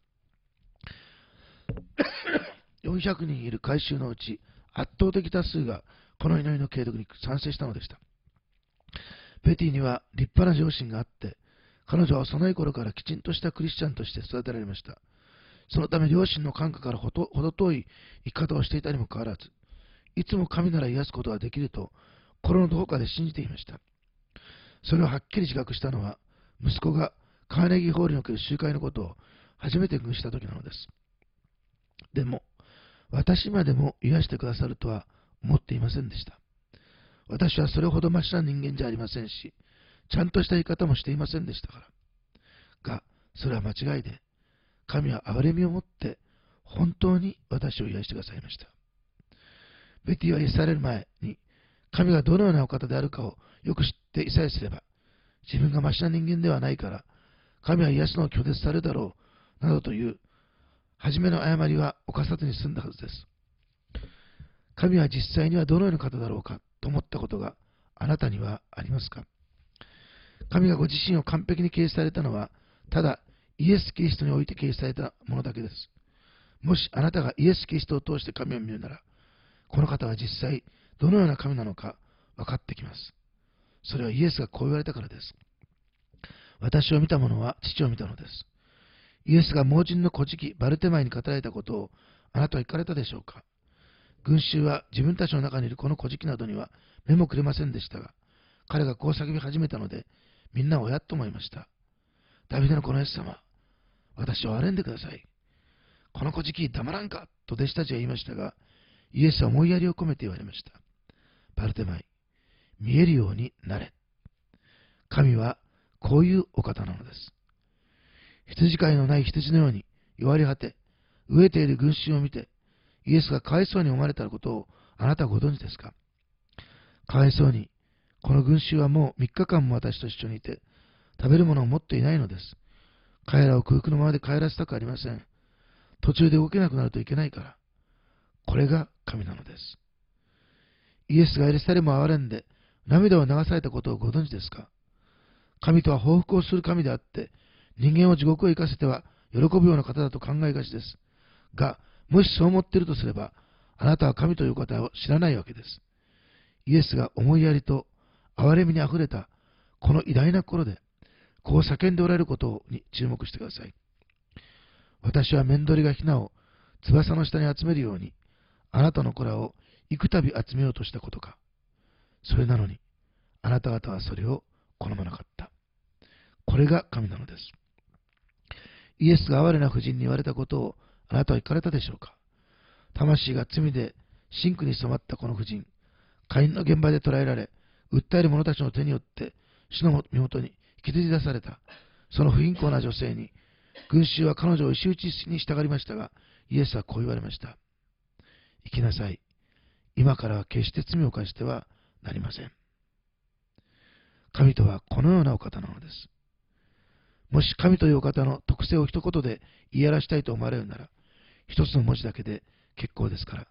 よんひゃくにんいる改宗のうち圧倒的多数がこの祈りの継続に賛成したのでした。ベティには立派な両親があって、彼女は幼い頃からきちんとしたクリスチャンとして育てられました。そのため両親の感覚からほど遠い生き方をしていたにもかかわらず、いつも神なら癒すことができると心のどこかで信じていました。それをはっきり自覚したのは、息子がカーネギーホールにおける集会のことを初めて遇した時なのです。でも、私までも癒してくださるとは思っていませんでした。私はそれほどましな人間じゃありませんし、ちゃんとした言い方もしていませんでしたから。が、それは間違いで、神は憐れみを持って本当に私を癒してくださいました。ベティは癒される前に、神がどのようなお方であるかをよく知っていさえすれば、自分がましな人間ではないから、神は癒すのを拒絶されるだろう、などという、初めの誤りは犯さずに済んだはずです。神は実際にはどのような方だろうかと思ったことがあなたにはありますか？神がご自身を完璧に形成されたのは、ただイエス・キリストにおいて形成されたものだけです。もしあなたがイエス・キリストを通して神を見るなら、この方は実際どのような神なのか分かってきます。それはイエスがこう言われたからです。私を見た者は父を見たのです。イエスが盲人の小敷バルテマイに語られたことをあなたは聞かれたでしょうか？群衆は自分たちの中にいるこの小敷などには目もくれませんでしたが、彼がこう叫び始めたので、みんなはやっと思いました。ダビデのこのイエス様、私を憐れんでください。この小敷黙らんかと弟子たちは言いましたが、イエスは思いやりを込めて言われました。バルテマイ、見えるようになれ。神はこういうお方なのです。羊飼いのない羊のように弱り果て、飢えている群衆を見て、イエスがかわいそうに思われたことをあなたはご存知ですか？かわいそうに、この群衆はもうみっかかんも私と一緒にいて、食べるものを持っていないのです。彼らを空腹のままで帰らせたくありません。途中で動けなくなるといけないから。これが神なのです。イエスがエルサレムを憐れんで、涙を流されたことをご存知ですか？神とは報復をする神であって、人間を地獄へ行かせては喜ぶような方だと考えがちです。が、もしそう思っているとすれば、あなたは神という方を知らないわけです。イエスが思いやりと憐れみにあふれたこの偉大な心で、こう叫んでおられることに注目してください。私は面取りがヒナを翼の下に集めるように、あなたの子らを幾度集めようとしたことか。それなのに、あなた方はそれを好まなかった。これが神なのです。イエスが哀れな婦人に言われたことをあなたは聞かれたでしょうか？魂が罪で真紅に染まったこの婦人、火印の現場で捕らえられ、訴える者たちの手によって主の身元に引きずり出された、その不貧困な女性に、群衆は彼女を石打ちに従いましたが、イエスはこう言われました。生きなさい。今からは決して罪を犯してはなりません。神とはこのようなお方なのです。もし神というお方の特性を一言で言い表したいと思われるなら、一つの文字だけで結構ですから、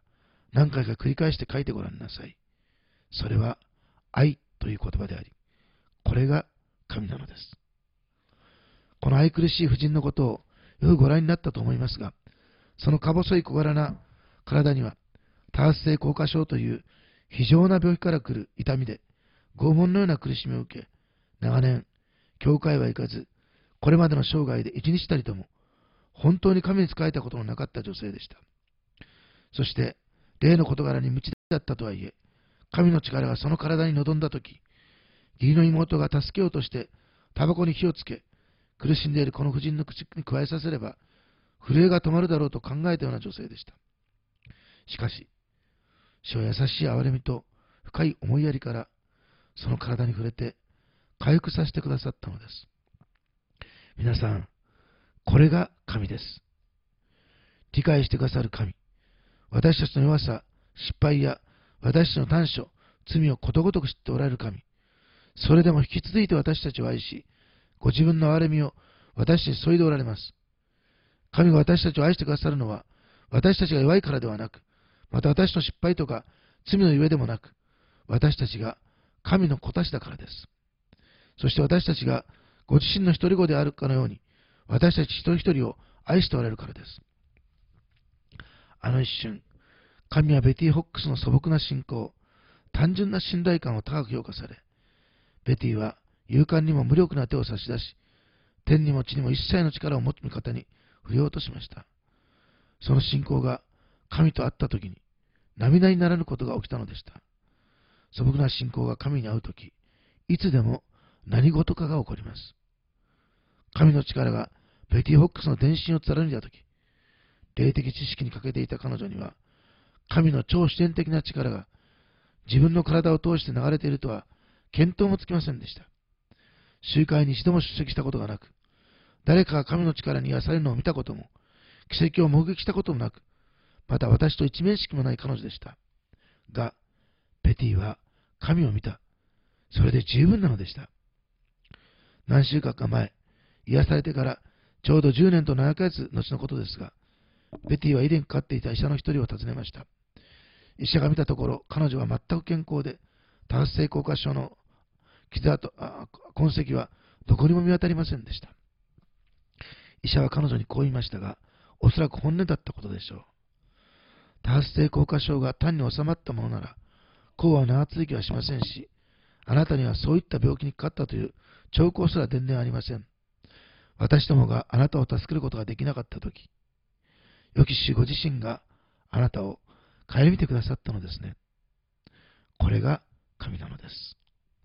何回か繰り返して書いてごらんなさい。それは愛という言葉であり、これが神なのです。この愛くるしい婦人のことをよくご覧になったと思いますが、そのか細い小柄な体には、多発性硬化症という非常な病気から来る痛みで、拷問のような苦しみを受け、長年、教会は行かず、これまでの生涯で一日たりとも、本当に神に仕えたことのなかった女性でした。そして、例の事柄に無知だったとはいえ、神の力がその体に臨んだとき、義理の妹が助けようとして、タバコに火をつけ、苦しんでいるこの婦人の口に加えさせれば、震えが止まるだろうと考えたような女性でした。しかし、主は優しい憐れみと深い思いやりから、その体に触れて、回復させてくださったのです。皆さん、これが神です。理解してくださる神。私たちの弱さ、失敗や私たちの短所、罪をことごとく知っておられる神。それでも引き続いて私たちを愛し、ご自分の憐れみを私たちに注いでおられます。神が私たちを愛してくださるのは、私たちが弱いからではなく、また私の失敗とか罪のゆえでもなく、私たちが神の子たちだからです。そして私たちがご自身の一人子であるかのように、私たち一人一人を愛しておられるからです。あの一瞬、神はベティ・ホックスの素朴な信仰、単純な信頼感を高く評価され、ベティは勇敢にも無力な手を差し出し、天にも地にも一切の力を持つ味方に触れようとしました。その信仰が神と会ったときに、涙にならぬことが起きたのでした。素朴な信仰が神に会うとき、いつでも何事かが起こります。神の力がベティ・ホックスの伝心を貫いたとき、霊的知識に欠けていた彼女には、神の超自然的な力が自分の体を通して流れているとは見当もつきませんでした。集会に一度も出席したことがなく、誰かが神の力に癒されるのを見たことも、奇跡を目撃したこともなく、また私と一面識もない彼女でした。が、ベティは神を見た。それで十分なのでした。何週間か前、癒されてからちょうどじゅうねんとななかげつ後のことですが、ベティは以前かかっていた医者の一人を訪ねました。医者が見たところ、彼女は全く健康で、多発性硬化症の傷跡、あ痕跡はどこにも見当たりませんでした。医者は彼女にこう言いましたが、おそらく本音だったことでしょう。多発性硬化症が単に収まったものなら、こうは長続きはしませんし、あなたにはそういった病気にかかったという兆候すら伝然ありません。私どもがあなたを助けることができなかったとき、良き主ご自身があなたを顧みてくださったのですね。これが神なのです。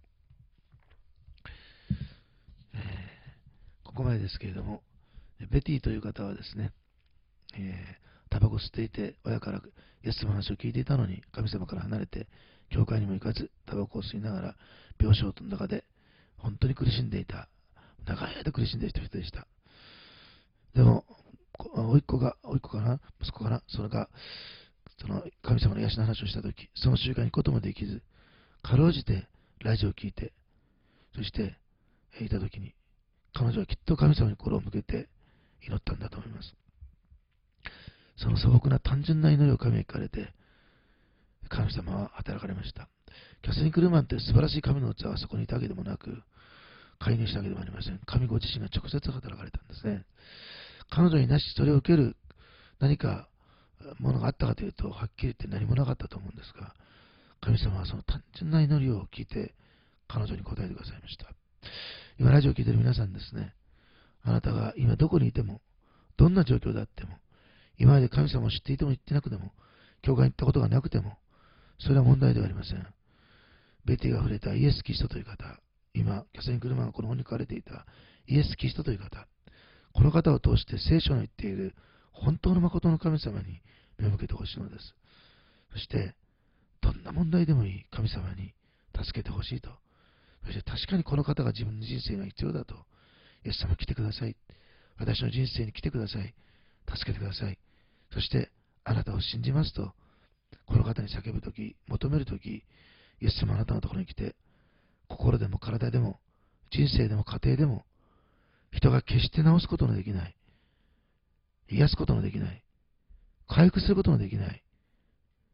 えー、ここまでですけれども、ベティという方はですね、えー、タバコ吸っていて、親からイエスの話を聞いていたのに、神様から離れて、教会にも行かず、タバコを吸いながら、病床の中で、本当に苦しんでいた、長い間苦しんでいた人でした。でも、おいっ子が、おいっ子かな、息子かな、それが、その神様の癒しの話をしたとき、その習慣に行くこともできず、かろうじてラジオを聞いて、そしていたときに、彼女はきっと神様に心を向けて祈ったんだと思います。その素朴な単純な祈りを神に聞かれて、神様は働かれました。キャサリン・クルーマンって素晴らしい神の器はそこにいたわけでもなく、介入したわけでもありません。神ご自身が直接働かれたんですね。彼女になしそれを受ける何かものがあったかというと、はっきり言って何もなかったと思うんですが、神様はその単純な祈りを聞いて、彼女に答えてくださいました。今、ラジオを聞いている皆さんですね、あなたが今どこにいても、どんな状況であっても、今まで神様を知っていても言ってなくても、教会に行ったことがなくても、それは問題ではありません。ベティが触れたイエス・キリストという方、今、キャサリン・クルーマンがこの本に書かれていたイエス・キリストという方、この方を通して聖書の言っている本当の誠の神様に目を向けてほしいのです。そして、どんな問題でもいい神様に助けてほしいと。そして確かにこの方が自分の人生が必要だと。イエス様来てください。私の人生に来てください。助けてください。そして、あなたを信じますと、この方に叫ぶとき、求めるとき、イエス様あなたのところに来て、心でも体でも、人生でも家庭でも、人が決して治すことのできない、癒すことのできない、回復することのできない、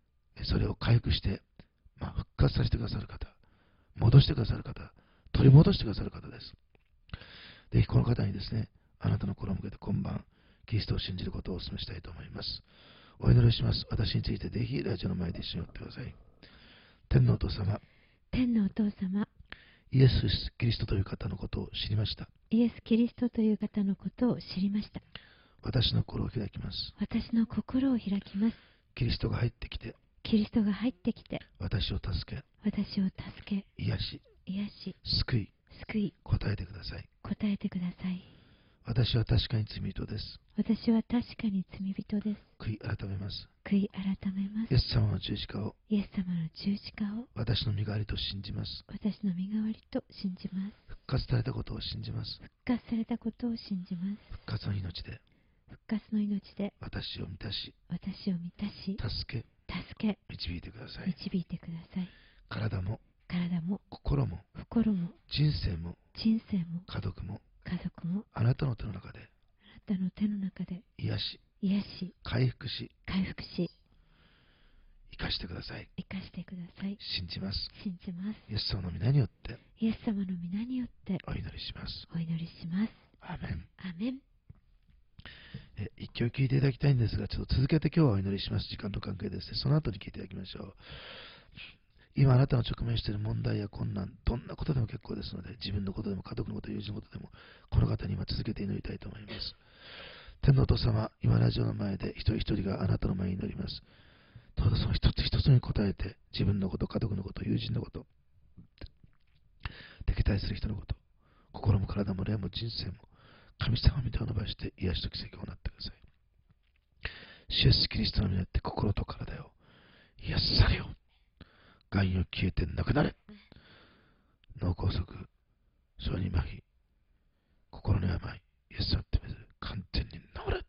それを回復して、まあ、復活させてくださる方、戻してくださる方、取り戻してくださる方です。ぜひこの方にですね、あなたの心を向けて今晩、キリストを信じることをお勧めしたいと思います。お祈りします。私についてぜひラジオの前で一緒におってください。天のお父様、 天のお父様、 イエス・キリストという方のことを知りました。 イエス・キリストという方のことを知りました。 私の心を開きます。 私の心を開きます。 キリストが入ってきて、 キリストが入ってきて、 私を助け、 私を助け、 癒し、 癒し、 救い、 救い、 答えてください。 答えてください。 私は確かに罪人です。 私は確かに罪人です。 悔い改めます。 悔い改めます。 イエス様の十字架をイエス様の十字架を私の身代わりと信じます。 私の身代わりと信じます。 復活されたことを信じます。 復活されたことを信じます。 復活の命で復活の命で私を満たし、 私を満たし、 助け、 助け、 導いてください。 導いてください。 体も体も心も心も人生も人生も家族も家族もあなたの手の中であなたの手の中で癒し、 癒し、 回復し、 回復し、 生かしてください。 生かしてください。 信じます。 信じます。 イエス様の皆によってイエス様の皆によってお祈りします。 お祈りします。 アーメン。 アメン。 え一曲聴いていただきたいんですが、ちょっと続けて今日はお祈りします。時間と関係ですね。その後に聴いていただきましょう。今あなたの直面している問題や困難、どんなことでも結構ですので、自分のことでも家族のこと、友人のことでも、この方に今続けて祈りたいと思います。天のお父様、今ラジオの前で一人一人があなたの前に祈ります。どうぞその一つ一つに答えて、自分のこと、家族のこと、友人のこと、敵対する人のこと、心も体も霊も人生も、神様に手を伸ばして癒しと奇跡を行ってください。主イエスキリストの皆によって心と体を癒されよ。癌よ消えてなくなれ。脳梗塞、小児麻痺、心の病、イエス様ってめず完全に治れ。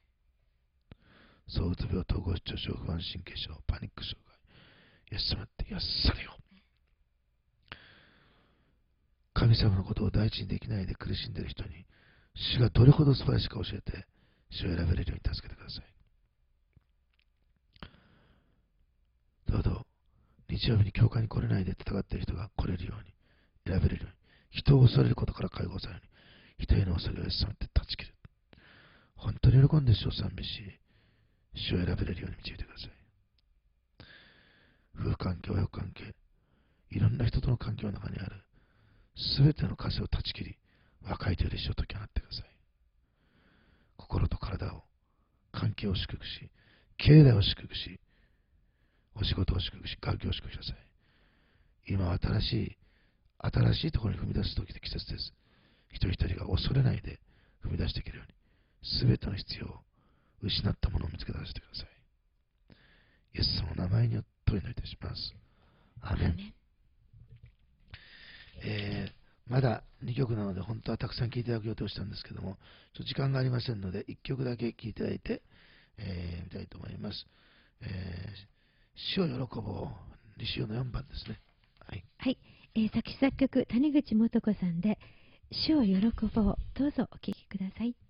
躁うつ病、統合失調症、不安神経症、パニック障害、イエス様って癒されよ。神様のことを第一にできないで苦しんでいる人に、主がどれほど素晴らしいか教えて、主を選べれるように助けてください。どうぞ、日曜日に教会に来れないで戦っている人が来れるように、選べれるように、人を恐れることから解放されるように、人への恐れをイエス様って断ち切る。本当に喜んで主を賛美し、主を選べれるように導いてください。夫婦関係、親子関係、いろんな人との関係の中にある、すべての枷を断ち切り、若い手で主を解き放ってください。心と体を、関係を祝福し、経済を祝福し、お仕事を祝福し、学業を祝福しなさい。今は新しい、新しいところに踏み出す時で季節です。一人一人が恐れないで踏み出していけるように、すべての必要を失ったものを見つけ出してください。イエス様の名前によってお祈りいたします。アーメン。えー、まだにきょくなので、本当はたくさん聴いていただく予定をしたんですけども、ちょっと時間がありませんので、いっきょくだけ聴いていただいて、えー、みたいと思います。えー主を喜ぼう。西尾のよんばんですね。はい。 はい。えー、作詞作曲、谷口素子さんで、主を喜ぼう。どうぞお聴きください。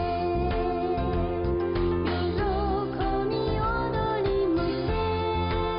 喜び踊りもして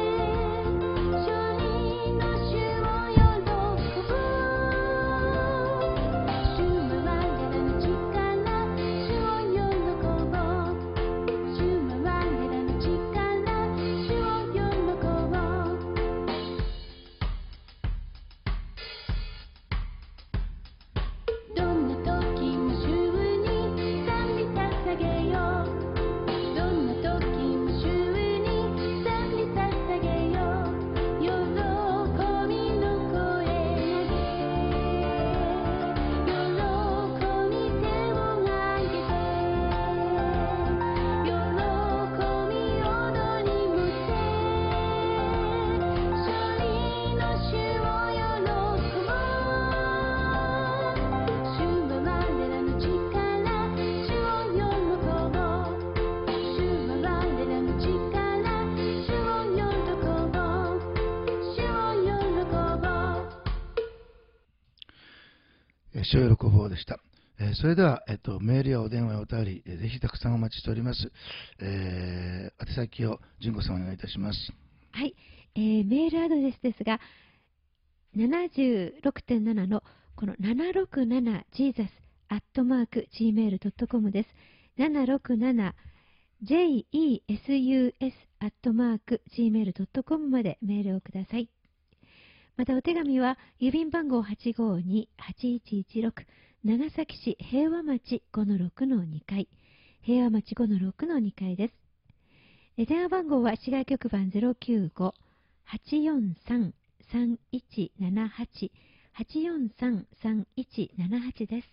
主を喜ぼうでした。えーそれでは、えっと、メールやお電話やお便り、えーぜひたくさんお待ちしております。えー宛先を純子さんお願いいたします。 はい、えーメールアドレスですが、ななじゅうろくてんなな のこの ななろくななジーザス アットマーク ジーメールドットコム です。ななろくななジェイイーエスユーエス アットマーク ジーメールドットコム までメールをください。またお手紙は郵便番号 はちごにはちいちいちろく 長崎市平和町 ごのろくのに 階、平和町 ごのろくのに 階です。え電話番号は市外局番 ゼロきゅうご はちよんさん さんいちななはち はちよんさん さんいちななはちです。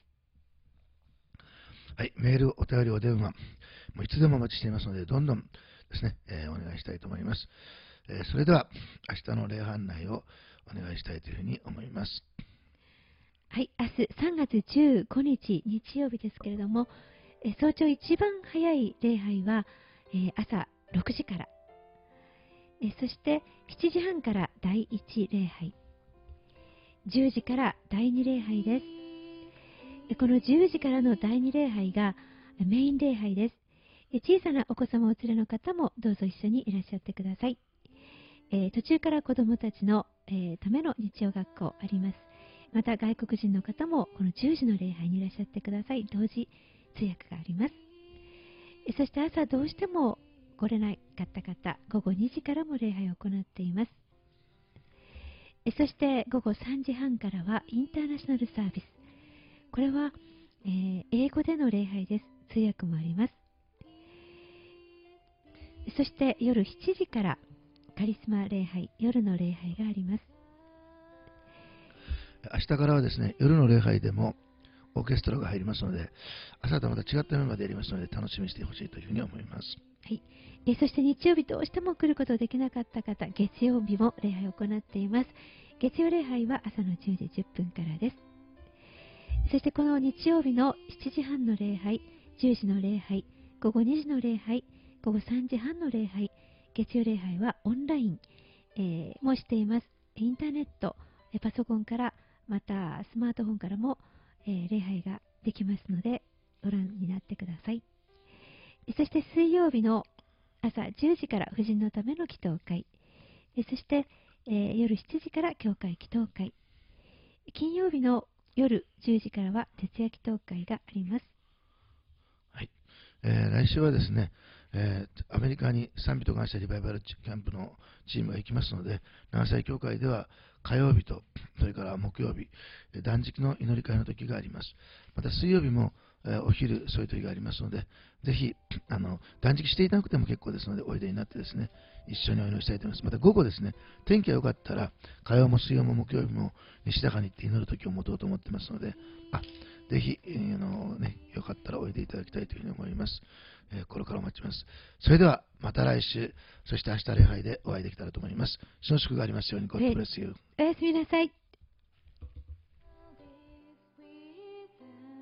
はい、メール、お便り、お電話、もういつでもお待ちしていますので、どんどんですね、えーお願いしたいと思います。えーそれでは、明日の礼拝案内をお願いしたいというふうに思います。 はい、明日さんがつじゅうごにち日曜日ですけれども、え早朝一番早い礼拝は、えー朝ろくじから、えそしてしちじはんからだいいち礼拝、じゅうじからだいに礼拝です。えこのじゅうじからのだいに礼拝がメイン礼拝です。え小さなお子様お連れの方もどうぞ一緒にいらっしゃってください。えー途中から子どもたちの、えーための日曜学校あります。また外国人の方もこのじゅうじの礼拝にいらっしゃってください。同時通訳があります。えそして朝どうしても来れなかった方、ごごにじからも礼拝を行っています。えそしてごごさんじはんからはインターナショナルサービス。これは、えー英語での礼拝です。通訳もあります。そして夜しちじからカリスマ礼拝、夜の礼拝があります。 明日からはですね、夜の礼拝でもオーケストラが入りますので、朝とはまた違ったメンバーでやりますので、楽しみにしてほしいというふうに思います。 はい、えーそして日曜日どうしても来ることできなかった方、月曜日も礼拝を行っています。月曜礼拝は朝のじゅうじじゅっぷんからです。そしてこの日曜日のしちじはんの礼拝、じゅうじの礼拝、ごごにじの礼拝、ごごさんじはんの礼拝、月曜礼拝はオンライン、えーもしています。インターネット、えーパソコンから、またスマートフォンからも、えー礼拝ができますので、ご覧になってください。そして水曜日の朝じゅうじから婦人のための祈祷会、えそして、えー夜しちじから教会祈祷会、金曜日の夜じゅうじからは徹夜祈祷会があります。 はい、えー来週はですね、えーアメリカに賛美と感謝リバイバルキャンプのチームが行きますので、長崎教会では火曜日と、それから木曜日、えー断食の祈り会の時があります。また水曜日も、えーお昼、そういう時がありますので、ぜひあの断食していただくても結構ですので、おいでになってですね、一緒にお祈りしたいと思います。また午後ですね、天気が良かったら、火曜も水曜も木曜日も西高に行って祈る時を持とうと思ってますので、あぜひ、えーあのね、よかったらおいでいただきたいというふうに思います。えーこれからお待ちます。それでは、また来週、そして明日礼拝でお会いできたらと思います。主の祝がありますように、God bless you。 おやすみなさい。